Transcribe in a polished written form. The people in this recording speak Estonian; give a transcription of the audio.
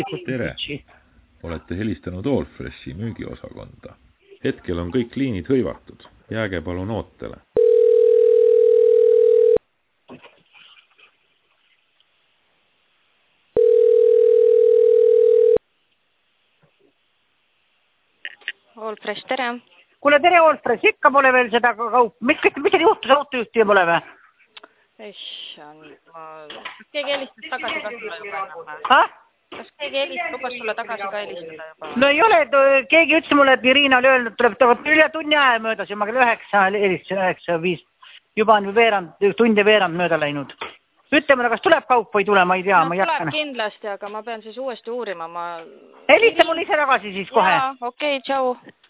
Tere! Olete helistanud Allfreshi müügiosakonda. Hetkel on kõik liinid hõivatud. Jääge palun ootele. Allfresh, tere! Kuule, tere Allfresh, ikka pole veel seda kaup. Mis juhtus autojuhti pole või? Kas keegi helistas tagasi ka sulle juba enam? Ha? Kas keegi lubas sulle tagasi ka helistada juba? No ei ole, keegi ütles mulle, et Irina oli öelnud, tuleb üle tunni aja möödas ja ma kell 9:05. Juba on tunde veerand mööda läinud. Ütle mulle, kas tuleb kaup või ei tule, ma ei tea. No tuleb kindlasti, aga ma pean siis uuesti uurima. Helista mulle ise tagasi siis kohe. Jaa, okei, tšau.